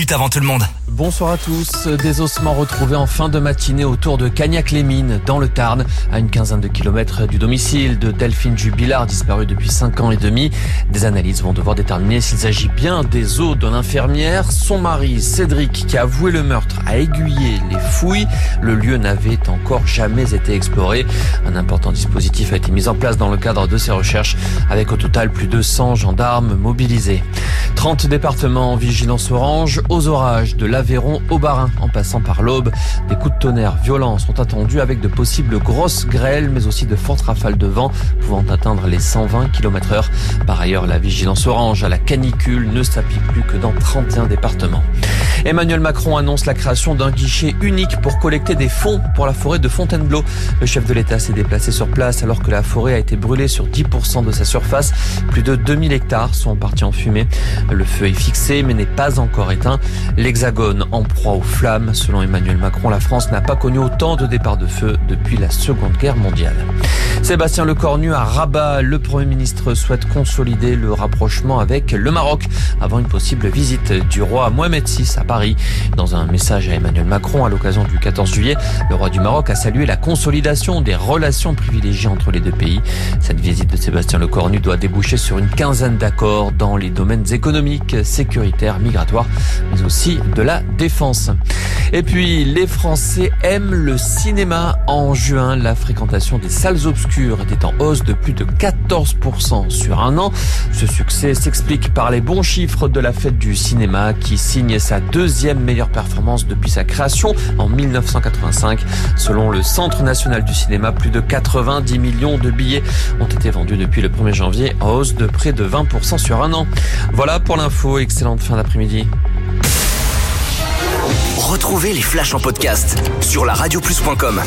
foot avant tout le monde. Bonsoir à tous. Des ossements retrouvés en fin de matinée autour de Cagnac-les-Mines, dans le Tarn, à une quinzaine de kilomètres du domicile de Delphine Jubilard, disparue depuis 5 ans et demi. Des analyses vont devoir déterminer s'il s'agit bien des os de l'infirmière. Son mari, Cédric, qui a avoué le meurtre, a aiguillé les fouilles. Le lieu n'avait encore jamais été exploré. Un important dispositif a été mis en place dans le cadre de ces recherches, avec au total plus de 100 gendarmes mobilisés. 30 départements en vigilance orange, aux orages de l'Aveyron au Bas-Rhin, en passant par l'Aube. Des coups de tonnerre violents sont attendus avec de possibles grosses grêles, mais aussi de fortes rafales de vent pouvant atteindre les 120 km/h. Par ailleurs, la vigilance orange à la canicule ne s'applique plus que dans 31 départements. Emmanuel Macron annonce la création d'un guichet unique pour collecter des fonds pour la forêt de Fontainebleau. Le chef de l'État s'est déplacé sur place alors que la forêt a été brûlée sur 10% de sa surface. Plus de 2000 hectares sont partis en fumée. Le feu est fixé mais n'est pas encore éteint. L'Hexagone en proie aux flammes. Selon Emmanuel Macron, la France n'a pas connu autant de départs de feu depuis la Seconde Guerre mondiale. Sébastien Lecornu à Rabat. Le Premier ministre souhaite consolider le rapprochement avec le Maroc avant une possible visite du roi Mohamed VI à Paris. Dans un message à Emmanuel Macron à l'occasion du 14 juillet, le roi du Maroc a salué la consolidation des relations privilégiées entre les deux pays. Cette visite de Sébastien Lecornu doit déboucher sur une quinzaine d'accords dans les domaines économiques, sécuritaires, migratoires, mais aussi de la défense. Et puis, les Français aiment le cinéma. En juin, la fréquentation des salles obscures était en hausse de plus de 14% sur un an. Ce succès s'explique par les bons chiffres de la fête du cinéma qui signe sa deuxième meilleure performance depuis sa création en 1985. Selon le Centre national du cinéma, plus de 90 millions de billets ont été vendus depuis le 1er janvier, en hausse de près de 20% sur un an. Voilà pour l'info, excellente fin d'après-midi. Retrouvez les flashs en podcast sur laradioplus.com.